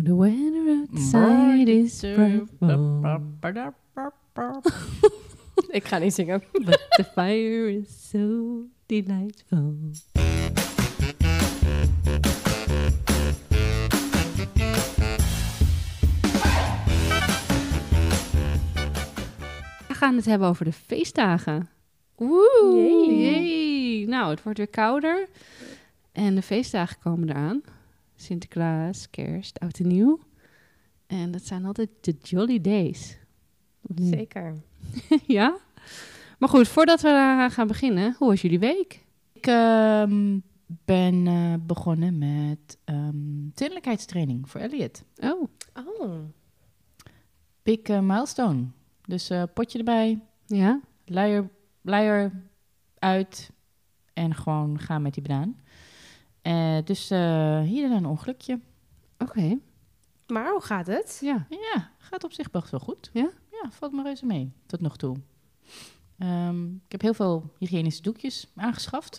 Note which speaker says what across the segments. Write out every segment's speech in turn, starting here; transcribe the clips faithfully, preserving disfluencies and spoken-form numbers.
Speaker 1: The weather outside is frightful.
Speaker 2: Ik ga niet zingen.
Speaker 1: But the fire is so delightful. We gaan het hebben over de feestdagen.
Speaker 2: Woe!
Speaker 1: Yay. Nou, het wordt weer kouder. En de feestdagen komen eraan. Sinterklaas, Kerst, Oud en Nieuw. En dat zijn altijd de jolly days.
Speaker 2: Zeker.
Speaker 1: Ja? Maar goed, voordat we uh, gaan beginnen, hoe was jullie week?
Speaker 3: Ik uh, ben uh, begonnen met um, zinnelijkheidstraining voor Elliot.
Speaker 1: Oh.
Speaker 2: Oh.
Speaker 3: Big uh, milestone. Dus uh, potje erbij,
Speaker 1: Ja?
Speaker 3: luier, luier uit en gewoon gaan met die banaan. Uh, dus uh, hier dan een ongelukje.
Speaker 1: Oké. Okay.
Speaker 2: Maar hoe gaat het?
Speaker 1: Ja.
Speaker 3: Ja, gaat op zich best wel goed.
Speaker 1: Ja?
Speaker 3: Ja, valt me reuze mee, tot nog toe. Um, ik heb heel veel hygiënische doekjes aangeschaft.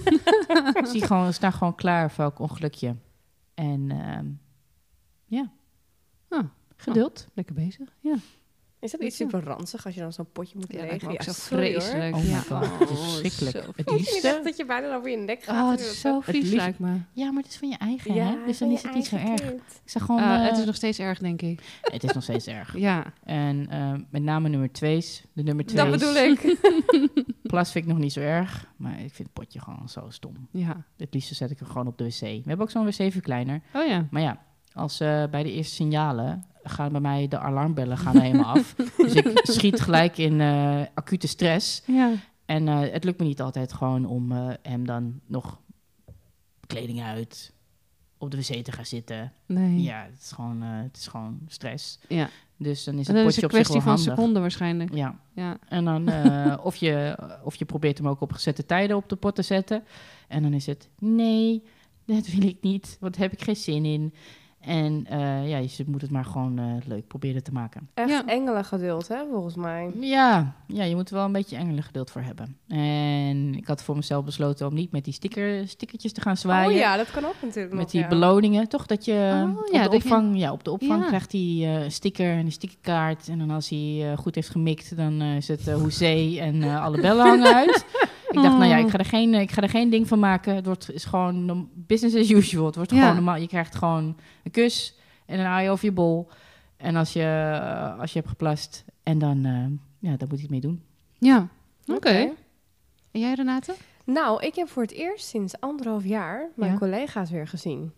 Speaker 3: Ik zie gewoon, staan gewoon klaar voor elk ongelukje. En um, ja,
Speaker 1: oh,
Speaker 3: geduld.
Speaker 1: Oh, lekker bezig, ja.
Speaker 2: Is dat iets super ranzig als je dan zo'n potje moet
Speaker 1: ja,
Speaker 2: legen?
Speaker 1: Ja,
Speaker 2: ja,
Speaker 1: zo vreselijk.
Speaker 3: Oh my
Speaker 1: ja.
Speaker 3: god, het is verschrikkelijk.
Speaker 1: Oh,
Speaker 3: het
Speaker 2: Ik
Speaker 3: liefste...
Speaker 2: dacht dat je bijna over je nek gaat.
Speaker 1: Oh, het is zo vies,
Speaker 3: liefst...
Speaker 1: lijkt me.
Speaker 3: Ja, maar het is van je eigen,
Speaker 2: ja,
Speaker 3: hè? Dus dan is het niet zo erg.
Speaker 2: Kind.
Speaker 3: Ik zeg gewoon...
Speaker 1: Uh,
Speaker 3: uh...
Speaker 1: het is nog steeds erg, denk ik.
Speaker 3: Het is nog steeds erg.
Speaker 1: Ja.
Speaker 3: En uh, met name nummer twee's. De nummer twee's.
Speaker 2: Dat bedoel ik.
Speaker 3: Plas vind ik nog niet zo erg. Maar ik vind het potje gewoon zo stom.
Speaker 1: Ja.
Speaker 3: Het liefste zet ik hem gewoon op de wc. We hebben ook zo'n wc-verkleiner.
Speaker 1: Oh ja.
Speaker 3: Maar ja, als uh, bij de eerste signalen gaan bij mij de alarmbellen gaan helemaal af. Dus ik schiet gelijk in uh, acute stress.
Speaker 1: Ja.
Speaker 3: En uh, het lukt me niet altijd gewoon om uh, hem dan nog kleding uit op de wc te gaan zitten.
Speaker 1: Nee.
Speaker 3: Ja, het is gewoon, uh, het is gewoon stress.
Speaker 1: Ja.
Speaker 3: Dus dan is
Speaker 1: en
Speaker 3: het
Speaker 1: dan
Speaker 3: potje
Speaker 1: is
Speaker 3: op
Speaker 1: een
Speaker 3: zich
Speaker 1: kwestie
Speaker 3: wel
Speaker 1: van
Speaker 3: handig.
Speaker 1: seconden waarschijnlijk.
Speaker 3: Ja.
Speaker 1: Ja.
Speaker 3: En dan uh, of, je, of je probeert hem ook op gezette tijden op de pot te zetten. En dan is het, nee, dat wil ik niet, want daar heb ik geen zin in. En uh, ja, je moet het maar gewoon uh, leuk proberen te maken.
Speaker 2: Echt
Speaker 1: ja.
Speaker 2: engelengeduld, hè, volgens mij.
Speaker 3: Ja, ja, je moet er wel een beetje engelengeduld voor hebben. En ik had voor mezelf besloten om niet met die sticker, stickertjes te gaan zwaaien.
Speaker 2: Oh ja, dat kan ook natuurlijk
Speaker 3: Met
Speaker 2: nog,
Speaker 3: die
Speaker 2: ja.
Speaker 3: beloningen, toch? Dat je
Speaker 1: Oh,
Speaker 3: op,
Speaker 1: ja,
Speaker 3: de
Speaker 1: dat
Speaker 3: opvang,
Speaker 1: je...
Speaker 3: ja, op de opvang
Speaker 1: Ja.
Speaker 3: krijgt hij uh, een sticker en een stickerkaart. En dan als hij uh, goed heeft gemikt, dan uh, is het uh, hoezee en uh, alle bellen hangen uit. Ik dacht, nou ja, ik ga er geen, ik ga er geen ding van maken. Het wordt, is gewoon business as usual. Het wordt
Speaker 1: Ja.
Speaker 3: gewoon normaal. Je krijgt gewoon een kus en een aai over je bol. En als je, uh, als je hebt geplast, en dan, uh, ja, dan moet je het mee doen.
Speaker 1: Ja. Oké.
Speaker 2: Oké.
Speaker 1: Okay. En jij, Renate?
Speaker 2: Nou, ik heb voor het eerst sinds anderhalf jaar mijn
Speaker 1: Ja.
Speaker 2: collega's weer gezien.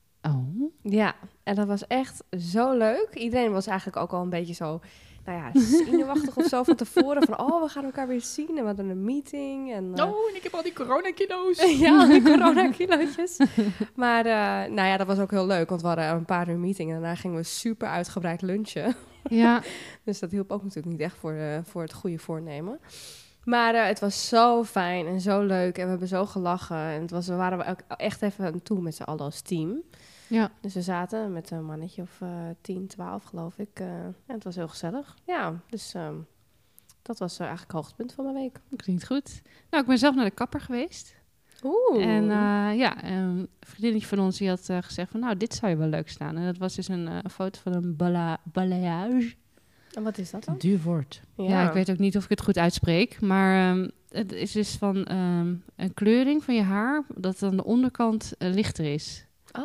Speaker 1: Oh.
Speaker 2: Ja, en dat was echt zo leuk. Iedereen was eigenlijk ook al een beetje zo, nou ja, zenuwachtig of zo van tevoren. Van, oh, we gaan elkaar weer zien en we hadden een meeting. En, uh,
Speaker 3: Oh, en ik heb al die coronakilo's.
Speaker 2: ja, die corona-kilootjes. Maar, uh, nou ja, dat was ook heel leuk, want we hadden een paar uur meeting. En daarna gingen we super uitgebreid lunchen.
Speaker 1: Ja.
Speaker 2: Dus dat hielp ook natuurlijk niet echt voor, uh, voor het goede voornemen. Maar uh, het was zo fijn en zo leuk. En we hebben zo gelachen. En het was, we waren ook echt even toe met z'n allen als team.
Speaker 1: Ja.
Speaker 2: Dus we zaten met een mannetje of uh, tien, twaalf geloof ik. Uh, ja, het was heel gezellig. Ja, dus um, dat was uh, eigenlijk het hoogtepunt van mijn week.
Speaker 1: Klinkt goed. Nou, ik ben zelf naar de kapper geweest.
Speaker 2: Oeh.
Speaker 1: En uh, ja, een vriendinnetje van ons die had uh, gezegd van, nou, dit zou je wel leuk staan. En dat was dus een, uh, een foto van een bala- balayage.
Speaker 2: En wat is dat dan?
Speaker 3: Een duur woord.
Speaker 1: Ja. ja, ik weet ook niet of ik het goed uitspreek. Maar um, het is dus van um, een kleuring van je haar, dat aan de onderkant uh, lichter is.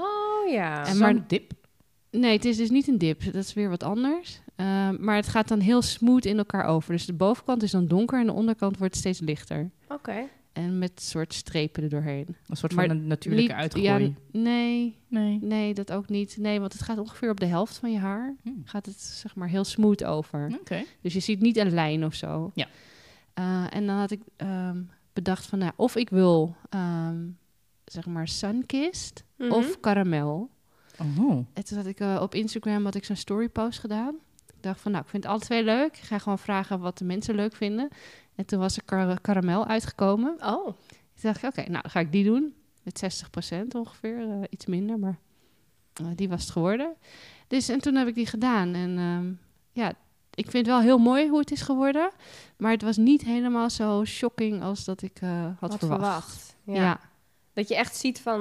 Speaker 2: Oh ja.
Speaker 1: En
Speaker 3: maar
Speaker 1: maar-
Speaker 3: dip.
Speaker 1: Nee, het is dus niet een dip. Dat is weer wat anders. Uh, maar het gaat dan heel smooth in elkaar over. Dus de bovenkant is dan donker en de onderkant wordt steeds lichter.
Speaker 2: Oké. Okay.
Speaker 1: En met soort strepen erdoorheen.
Speaker 3: Een soort
Speaker 1: Maar
Speaker 3: van een natuurlijke
Speaker 1: Niet-
Speaker 3: uitgooi.
Speaker 1: Ja, nee,
Speaker 3: Nee.
Speaker 1: nee, dat ook niet. Nee, want het gaat ongeveer op de helft van je haar.
Speaker 3: Hmm.
Speaker 1: Gaat het zeg maar heel smooth over.
Speaker 3: Oké. Okay.
Speaker 1: Dus je ziet niet een lijn of zo.
Speaker 3: Ja.
Speaker 1: Uh, en dan had ik um, bedacht van, nou, of ik wil, um, zeg maar, sunkissed
Speaker 2: Mm-hmm.
Speaker 1: of karamel.
Speaker 3: Oh.
Speaker 1: En toen had ik uh, op Instagram had ik zo'n storypost gedaan. Ik dacht van, nou, ik vind alle twee leuk. Ik ga gewoon vragen wat de mensen leuk vinden. En toen was er kar- karamel uitgekomen.
Speaker 2: Oh.
Speaker 1: Toen dacht ik, oké, okay, nou, dan ga ik die doen. Met zestig procent ongeveer, uh, iets minder, maar uh, die was het geworden. Dus, en toen heb ik die gedaan. En um, ja, ik vind het wel heel mooi hoe het is geworden. Maar het was niet helemaal zo shocking als dat ik uh, had,
Speaker 2: Had
Speaker 1: verwacht.
Speaker 2: verwacht. Ja.
Speaker 1: Ja.
Speaker 2: Dat je echt ziet van,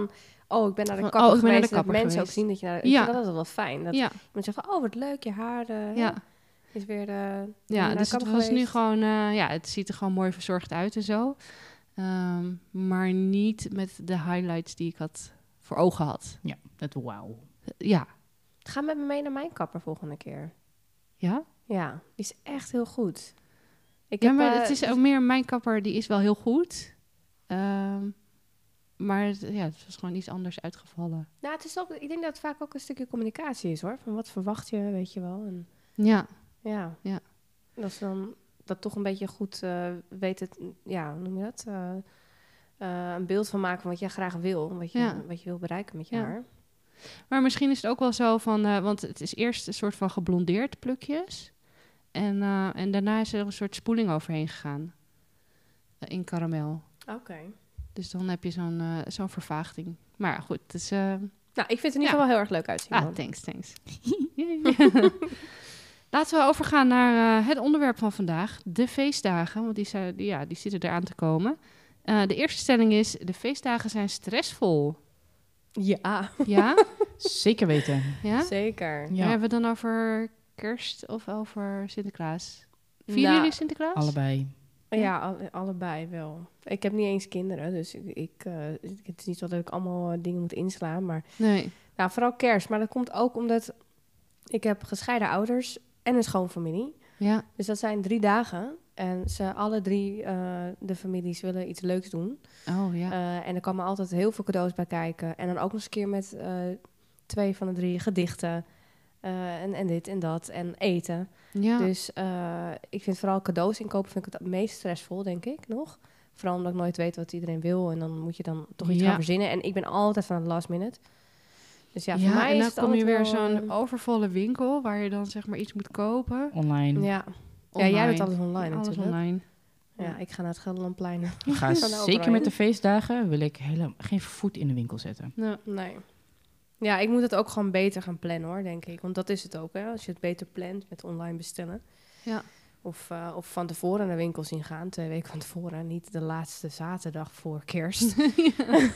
Speaker 2: oh, ik ben naar de
Speaker 1: Van,
Speaker 2: kapper
Speaker 1: oh, ik ben naar
Speaker 2: geweest.
Speaker 1: de
Speaker 2: Dat
Speaker 1: kapper
Speaker 2: mensen
Speaker 1: geweest.
Speaker 2: ook zien dat je naar de...
Speaker 1: Ja.
Speaker 2: Ik vind dat altijd wel fijn. Dat
Speaker 1: Ja,
Speaker 2: iemand zegt van, oh, wat leuk, je haar eh,
Speaker 1: ja.
Speaker 2: is weer de, naar
Speaker 1: Ja,
Speaker 2: de
Speaker 1: dus het
Speaker 2: kapper
Speaker 1: was nu
Speaker 2: geweest.
Speaker 1: gewoon... eh, ja, het ziet er gewoon mooi verzorgd uit en zo. Ehm, maar niet met de highlights die ik had voor ogen had.
Speaker 3: Ja, dat wauw.
Speaker 1: Ja.
Speaker 2: Ga met me mee naar mijn kapper volgende keer.
Speaker 1: Ja?
Speaker 2: Ja, die is echt heel goed. Ik
Speaker 1: Ja,
Speaker 2: heb,
Speaker 1: maar
Speaker 2: eh,
Speaker 1: het is ook meer... Mijn kapper, die is wel heel goed. Ehm, maar het, ja, het was gewoon iets anders uitgevallen.
Speaker 2: Nou, het is ook, ik denk dat het vaak ook een stukje communicatie is, hoor. Van wat verwacht je, weet je wel. En,
Speaker 1: Ja.
Speaker 2: ja.
Speaker 1: Ja.
Speaker 2: Dat is dan dat toch een beetje goed uh, weet het, ja, hoe noem je dat? Uh, uh, een beeld van maken van wat jij graag wil. Wat je,
Speaker 1: Ja.
Speaker 2: wat je wil bereiken met je
Speaker 1: Ja.
Speaker 2: haar.
Speaker 1: Maar misschien is het ook wel zo van... Uh, want het is eerst een soort van geblondeerd plukjes. En, uh, en daarna is er een soort spoeling overheen gegaan. Uh, in karamel.
Speaker 2: Oké. Okay.
Speaker 1: Dus dan heb je zo'n uh, zo'n vervaagding. Maar ja, goed, het is... Uh,
Speaker 2: nou, ik vind het in ieder geval ja. wel heel erg leuk uitzien.
Speaker 1: Ah,
Speaker 2: man.
Speaker 1: thanks, thanks. Laten we overgaan naar uh, het onderwerp van vandaag. De feestdagen, want die, zijn, die, ja, die zitten eraan te komen. Uh, de eerste stelling is... De feestdagen zijn stressvol.
Speaker 2: Ja.
Speaker 1: Ja?
Speaker 3: Zeker weten.
Speaker 2: Ja? Zeker.
Speaker 1: Ja. Hebben we het dan over kerst of over Sinterklaas? Vieren
Speaker 2: nou,
Speaker 1: jullie Sinterklaas?
Speaker 3: Allebei.
Speaker 2: Ja, alle, allebei wel. Ik heb niet eens kinderen, dus ik, ik, uh, het is niet zo dat ik allemaal uh, dingen moet inslaan. Maar
Speaker 1: nee.
Speaker 2: Nou, vooral kerst. Maar dat komt ook omdat ik heb gescheiden ouders en een schoonfamilie.
Speaker 1: Ja.
Speaker 2: Dus dat zijn drie dagen. En ze alle drie, uh, de families, willen iets leuks doen.
Speaker 1: Oh, ja.
Speaker 2: Uh, en er komen altijd heel veel cadeaus bij kijken. En dan ook nog eens een keer met uh, twee van de drie gedichten. Uh, en, en dit en dat. En eten.
Speaker 1: Ja.
Speaker 2: Dus uh, ik vind vooral cadeaus inkopen vind ik het meest stressvol, denk ik, nog. Vooral omdat ik nooit weet wat iedereen wil. En dan moet je dan toch iets ja. gaan verzinnen. En ik ben altijd van het last minute. Dus ja, voor
Speaker 1: ja,
Speaker 2: mij
Speaker 1: en
Speaker 2: is
Speaker 1: dan
Speaker 2: het
Speaker 1: kom je weer
Speaker 2: wel,
Speaker 1: zo'n
Speaker 2: uh,
Speaker 1: overvolle winkel... waar je dan zeg maar iets moet kopen.
Speaker 3: Online.
Speaker 2: Ja,
Speaker 1: online.
Speaker 2: ja jij doet alles online
Speaker 1: ja, alles
Speaker 2: natuurlijk.
Speaker 1: online.
Speaker 2: Ja, ik ga naar het Gelderlandplein.
Speaker 3: Ik ga zeker met de feestdagen wil ik hele, geen voet in de winkel zetten.
Speaker 2: Ja. Nee. Ja, ik moet het ook gewoon beter gaan plannen hoor, denk ik. Want dat is het ook, hè. Als je het beter plant met online bestellen.
Speaker 1: Ja.
Speaker 2: Of, uh, of van tevoren naar winkels ingaan, twee weken van tevoren. Niet de laatste zaterdag voor kerst. ja.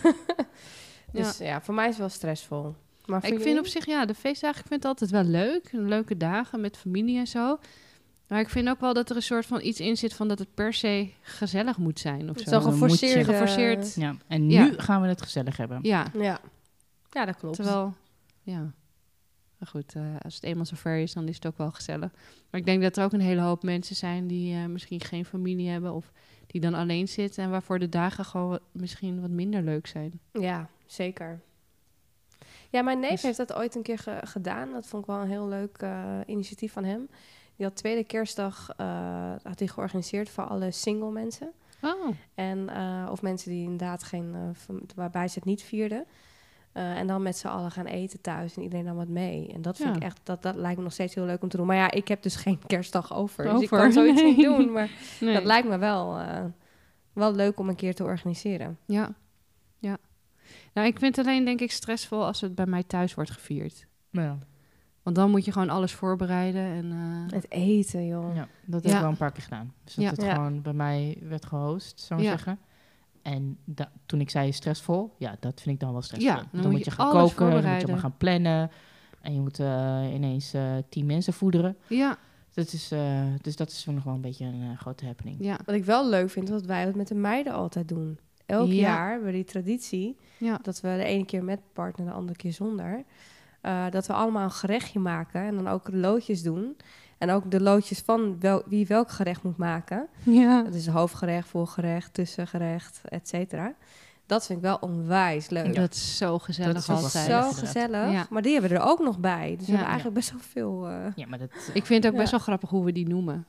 Speaker 2: Dus ja. ja, voor mij is het wel stressvol. Maar
Speaker 1: ik vind jullie? op zich, ja, de feestdagen, ik vind het altijd wel leuk. Leuke dagen met familie en zo. Maar ik vind ook wel dat er een soort van iets in zit van dat het per se gezellig moet zijn. Of zo.
Speaker 2: Zo geforceerd.
Speaker 1: geforceerd.
Speaker 3: Ja, en nu ja. gaan we het gezellig hebben.
Speaker 1: Ja.
Speaker 2: Ja, ja dat klopt.
Speaker 1: Terwijl, ja... Maar goed, uh, als het eenmaal zover is, dan is het ook wel gezellig. Maar ik denk dat er ook een hele hoop mensen zijn die uh, misschien geen familie hebben... of die dan alleen zitten en waarvoor de dagen gewoon wat, misschien wat minder leuk zijn.
Speaker 2: Ja, zeker. Ja, mijn neef
Speaker 1: dus...
Speaker 2: heeft dat ooit een keer ge- gedaan. Dat vond ik wel een heel leuk uh, initiatief van hem. Die had tweede kerstdag uh, had hij georganiseerd voor alle single mensen.
Speaker 1: Oh.
Speaker 2: En, uh, of mensen die inderdaad geen... Uh, van, waarbij ze het niet vierden. Uh, en dan met z'n allen gaan eten thuis en iedereen dan wat mee. En dat vind ja. ik echt, dat, dat lijkt me nog steeds heel leuk om te doen. Maar ja, ik heb dus geen kerstdag over. over. Dus ik kan zoiets nee. niet doen. Maar nee. dat lijkt me wel, uh, wel leuk om een keer te organiseren.
Speaker 1: Ja, ja. Nou, ik vind het alleen denk ik stressvol als het bij mij thuis wordt gevierd.
Speaker 3: Ja.
Speaker 1: Want dan moet je gewoon alles voorbereiden. En, uh...
Speaker 2: het eten, joh.
Speaker 3: Ja, dat heb ik ja. wel een paar keer gedaan. Dus dat
Speaker 1: ja.
Speaker 3: het
Speaker 1: ja.
Speaker 3: gewoon bij mij werd gehost, zou ik
Speaker 1: ja.
Speaker 3: zeggen. En da- toen ik zei stressvol, ja, dat vind ik dan wel stressvol.
Speaker 1: Ja, dan,
Speaker 3: dan
Speaker 1: moet
Speaker 3: moet
Speaker 1: je,
Speaker 3: je gaan
Speaker 1: alles
Speaker 3: koken, dan moet je maar gaan plannen. En je moet uh, ineens uh, tien mensen voederen.
Speaker 1: Ja.
Speaker 3: Dat is, uh, dus dat is nog wel een beetje een uh, grote happening.
Speaker 2: Ja. Wat ik wel leuk vind, is dat wij het met de meiden altijd doen. Elk ja. jaar hebben we die traditie,
Speaker 1: ja.
Speaker 2: dat we de ene keer met partner, de andere keer zonder. Uh, dat we allemaal een gerechtje maken en dan ook loodjes doen. En ook de loodjes van wel, wie welk gerecht moet maken.
Speaker 1: Ja.
Speaker 2: Dat is hoofdgerecht, voorgerecht, tussengerecht, et cetera. Dat vind ik wel onwijs leuk.
Speaker 1: Ja. Dat is zo gezellig
Speaker 2: dat is
Speaker 1: altijd.
Speaker 2: zo gezellig. Ja. Maar die hebben we er ook nog bij. Dus ja. we hebben eigenlijk ja. best wel veel... Uh...
Speaker 3: Ja, maar dat, uh,
Speaker 1: ik vind het ook best ja. wel grappig hoe we die noemen.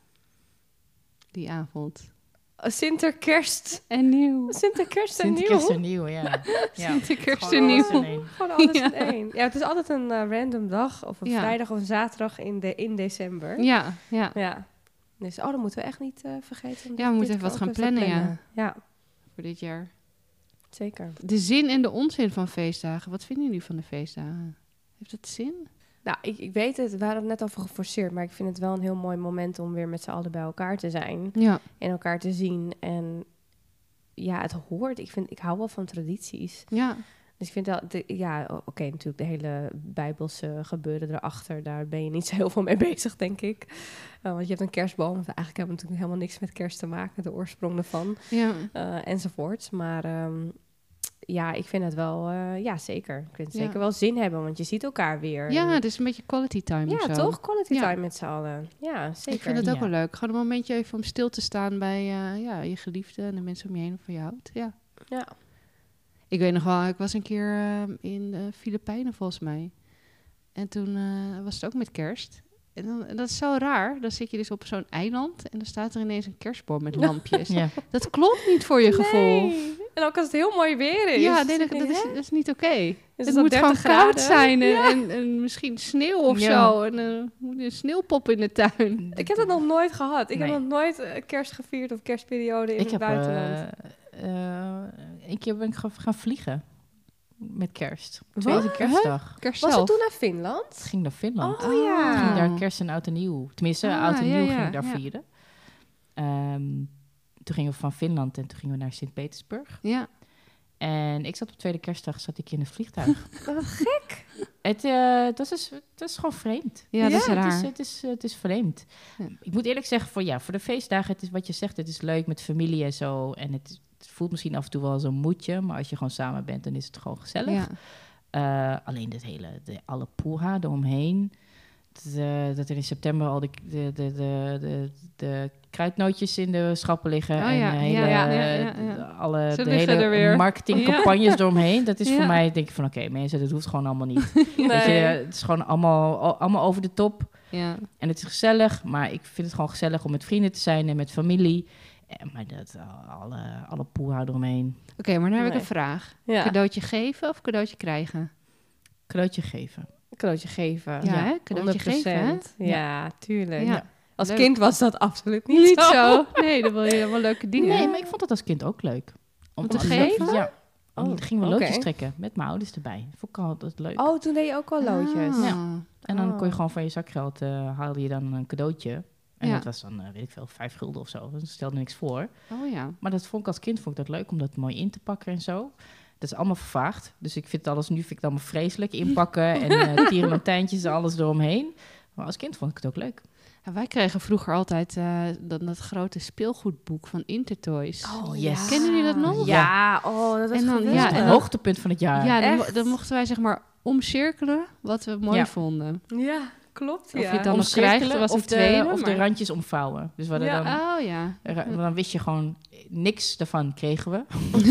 Speaker 1: Die avond.
Speaker 2: Sinterkerst
Speaker 1: en nieuw.
Speaker 2: Sinterkerst en nieuw.
Speaker 3: Sinterkerst en nieuw, ja. ja.
Speaker 1: Sinterkerst en nieuw.
Speaker 2: Gewoon alles in één. Ja, het is altijd een uh, random dag. Of een ja. vrijdag of een zaterdag in, de, in december.
Speaker 1: Ja, ja.
Speaker 2: ja. Dus, oh, dat moeten we echt niet uh, vergeten.
Speaker 1: Ja, we moeten even wat gaan plannen, plannen,
Speaker 2: ja. ja.
Speaker 1: Voor dit jaar.
Speaker 2: Zeker.
Speaker 1: De zin en de onzin van feestdagen. Wat vinden jullie van de feestdagen? Heeft het zin?
Speaker 2: Nou, ik, ik weet het, we hadden het net over geforceerd, maar ik vind het wel een heel mooi moment om weer met z'n allen bij elkaar te zijn.
Speaker 1: Ja.
Speaker 2: En elkaar te zien. En ja, het hoort. Ik, vind, ik hou wel van tradities.
Speaker 1: Ja.
Speaker 2: Dus ik vind wel, de, ja, oké, okay, natuurlijk de hele Bijbelse gebeuren erachter, daar ben je niet zo heel veel mee bezig, denk ik. Uh, want je hebt een kerstboom, eigenlijk hebben we natuurlijk helemaal niks met kerst te maken, de oorsprong ervan,
Speaker 1: Ja.
Speaker 2: uh, enzovoort. Maar um, ja, ik vind het wel, uh, ja zeker. Ik vind het
Speaker 1: Ja.
Speaker 2: zeker wel zin hebben, want je ziet elkaar weer.
Speaker 1: Ja,
Speaker 2: en,
Speaker 1: het is een beetje quality time
Speaker 2: ja,
Speaker 1: of zo.
Speaker 2: toch? Quality
Speaker 1: Ja.
Speaker 2: time met z'n allen. Ja, zeker.
Speaker 1: Ik vind het ook
Speaker 3: Ja.
Speaker 1: wel leuk. Gewoon een momentje even om stil te staan bij uh, ja, je geliefde en de mensen om je heen of van je houdt. Ja.
Speaker 2: Ja.
Speaker 1: Ik weet nog wel, ik was een keer uh, in de Filipijnen volgens mij. En toen uh, was het ook met kerst. En, dan, en dat is zo raar. Dan zit je dus op zo'n eiland en dan staat er ineens een kerstboom met lampjes.
Speaker 3: Ja.
Speaker 1: Dat klopt niet voor je gevoel.
Speaker 2: Nee. En ook als het heel mooi weer is.
Speaker 1: Ja, nee, dat, dat, is, dat is niet oké. Okay.
Speaker 2: Het
Speaker 1: Het moet gewoon
Speaker 2: graden?
Speaker 1: koud zijn en, ja. en, en misschien sneeuw of
Speaker 3: Ja.
Speaker 1: zo. En uh, een sneeuwpop in de tuin.
Speaker 2: Ik heb dat nog nooit gehad. Ik
Speaker 3: Nee.
Speaker 2: heb nog nooit uh, kerst gevierd of kerstperiode in
Speaker 3: Ik
Speaker 2: het
Speaker 3: heb
Speaker 2: buitenland.
Speaker 3: Uh, uh, een keer ben ik gaan, gaan vliegen met kerst.
Speaker 2: Wat?
Speaker 3: Tweede kerstdag.
Speaker 1: Kerst
Speaker 2: Was
Speaker 1: zelf.
Speaker 2: het toen naar Finland?
Speaker 3: Het ging naar Finland.
Speaker 2: Oh ja.
Speaker 3: Ik ging daar kerst en oud en nieuw. Tenminste,
Speaker 1: Ah,
Speaker 3: oud en
Speaker 1: ja,
Speaker 3: nieuw
Speaker 1: ja,
Speaker 3: ging ik daar
Speaker 1: ja.
Speaker 3: vieren. Um, toen gingen we van Finland en toen gingen we naar Sint-Petersburg.
Speaker 1: Ja.
Speaker 3: En ik zat op tweede kerstdag zat ik in het vliegtuig.
Speaker 2: Wat gek.
Speaker 3: Het, uh, dat, is, dat is gewoon vreemd.
Speaker 1: Ja, dat is
Speaker 3: Het
Speaker 1: raar.
Speaker 3: is, het is, het is vreemd.
Speaker 1: Ja.
Speaker 3: Ik moet eerlijk zeggen, voor, ja, voor de feestdagen, het is wat je zegt, het is leuk met familie en zo. En het, het voelt misschien af en toe wel zo'n moedje, maar als je gewoon samen bent, dan is het gewoon gezellig.
Speaker 1: Ja.
Speaker 3: Uh, alleen het hele, de, alle poeha eromheen. De, dat er in september al de, de, de, de, de, de kruidnootjes in de schappen liggen.
Speaker 1: Oh
Speaker 3: en
Speaker 1: ja,
Speaker 3: de hele,
Speaker 1: ja, ja, ja, ja.
Speaker 3: alle
Speaker 1: Ze
Speaker 3: de
Speaker 1: liggen
Speaker 3: hele
Speaker 1: er weer.
Speaker 3: marketingcampagnes
Speaker 1: Ja.
Speaker 3: eromheen. Dat is
Speaker 1: Ja.
Speaker 3: voor mij, denk ik van, oké, okay, mensen, dat hoeft gewoon allemaal niet.
Speaker 2: Nee.
Speaker 3: Weet je, het is gewoon allemaal, allemaal over de top.
Speaker 1: Ja.
Speaker 3: En het is gezellig, maar ik vind het gewoon gezellig om met vrienden te zijn en met familie. En, maar dat, alle, alle poeha eromheen.
Speaker 1: Oké, okay, maar nu heb ik
Speaker 2: Nee.
Speaker 1: een vraag.
Speaker 2: Ja.
Speaker 1: Cadeautje geven of cadeautje krijgen?
Speaker 3: Cadeautje geven.
Speaker 2: Een cadeautje geven.
Speaker 1: Ja,
Speaker 3: Ja,
Speaker 1: hè? Cadeautje geven, hè?
Speaker 2: Ja, ja, tuurlijk.
Speaker 1: Ja.
Speaker 2: Als
Speaker 1: Leuk.
Speaker 2: kind was dat absoluut niet,
Speaker 1: Niet
Speaker 2: zo.
Speaker 1: zo. Nee, dan wil je helemaal leuke dingen.
Speaker 3: Nee, maar ik vond het als kind ook leuk.
Speaker 1: Om te
Speaker 3: als-
Speaker 1: geven?
Speaker 3: Ja.
Speaker 2: Oh,
Speaker 3: Dan gingen we
Speaker 2: oké.
Speaker 3: loodjes trekken met mijn ouders erbij. Vond ik altijd leuk.
Speaker 2: Oh, toen deed je ook al loodjes.
Speaker 1: Ah.
Speaker 3: Ja. En dan
Speaker 2: Oh.
Speaker 3: kon je gewoon van je zakgeld uh, haalde je dan een cadeautje. En
Speaker 1: Ja.
Speaker 3: dat was dan, uh, weet ik veel, vijf gulden of zo. Dat stelde niks voor.
Speaker 1: Oh ja.
Speaker 3: Maar dat vond ik als kind vond ik dat leuk om dat mooi in te pakken en zo. Dat is allemaal vervaagd. Dus ik vind alles nu vind ik het allemaal vreselijk. Inpakken en uh, tierenlantijntjes en alles eromheen. Maar als kind vond ik het ook leuk.
Speaker 1: Ja, wij kregen vroeger altijd uh, dat, dat grote speelgoedboek van Intertoys.
Speaker 3: Oh, yes.
Speaker 1: Kennen jullie dat nog?
Speaker 2: Ja, oh, dat was
Speaker 1: En dan-
Speaker 2: geweldig.
Speaker 1: ja,
Speaker 3: Ja,
Speaker 1: en
Speaker 3: het
Speaker 1: dan-
Speaker 3: hoogtepunt van het jaar.
Speaker 1: Ja, dan, mo-
Speaker 2: echt?
Speaker 1: dan mochten wij zeg maar omcirkelen wat we mooi
Speaker 3: Ja.
Speaker 1: vonden.
Speaker 2: Ja, klopt.
Speaker 1: Of je
Speaker 2: Ja.
Speaker 1: het dan nog
Speaker 3: Omcirkelen
Speaker 1: krijgt, was
Speaker 3: of
Speaker 1: het tweede.
Speaker 3: De, of de
Speaker 1: maar-
Speaker 3: randjes omvouwen. Dus we hadden
Speaker 2: Ja.
Speaker 3: dan,
Speaker 1: Oh ja.
Speaker 3: ra- dan wist je gewoon, niks daarvan kregen we.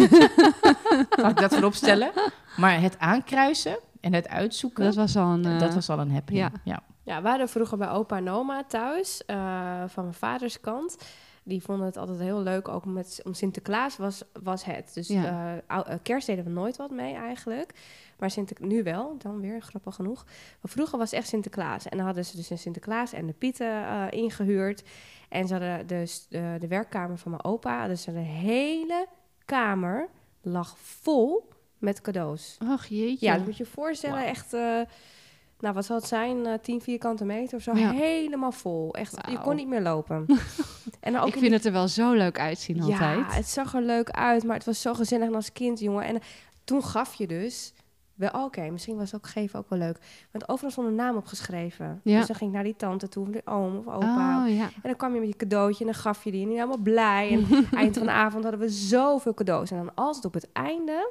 Speaker 3: Laat ik dat voorop stellen. Maar het aankruisen en het uitzoeken,
Speaker 1: Dat was al een... uh,
Speaker 3: dat was al een happening.
Speaker 1: ja.
Speaker 3: Ja.
Speaker 2: Ja, we hadden vroeger bij opa en oma thuis, uh, van mijn vaders kant. Die vonden het altijd heel leuk, ook met, om Sinterklaas was, was het. Dus
Speaker 1: Ja.
Speaker 2: uh, ou- uh, kerst deden we nooit wat mee eigenlijk. Maar Sinter- nu wel, dan weer, grappig genoeg. Maar vroeger was het echt Sinterklaas. En dan hadden ze dus een Sinterklaas en de Pieten uh, ingehuurd. En ze hadden dus uh, de werkkamer van mijn opa. Dus de hele kamer lag vol met cadeaus.
Speaker 1: Och jeetje.
Speaker 2: Ja, dat moet je je voorstellen,
Speaker 3: Wauw.
Speaker 2: echt... Uh, nou, wat zal het zijn? Uh, tien vierkante meter of zo.
Speaker 1: Ja.
Speaker 2: Helemaal vol. Echt, je
Speaker 1: Wauw.
Speaker 2: kon niet meer lopen. En dan ook
Speaker 1: Ik
Speaker 2: in
Speaker 1: vind
Speaker 2: die-
Speaker 1: het er wel zo leuk uitzien
Speaker 2: Ja,
Speaker 1: altijd.
Speaker 2: het zag er leuk uit, maar het was zo gezellig als kind, jongen. En uh, toen gaf je dus... wel, Oké, okay, misschien was ook geven ook wel leuk. Want overal stond een naam opgeschreven.
Speaker 1: Ja.
Speaker 2: Dus dan ging ik naar die tante toe, of de oom of opa.
Speaker 1: Oh ja.
Speaker 2: En dan kwam je met je cadeautje en dan gaf je die. En die helemaal blij. En eind van de avond hadden we zoveel cadeaus. En dan altijd op het einde...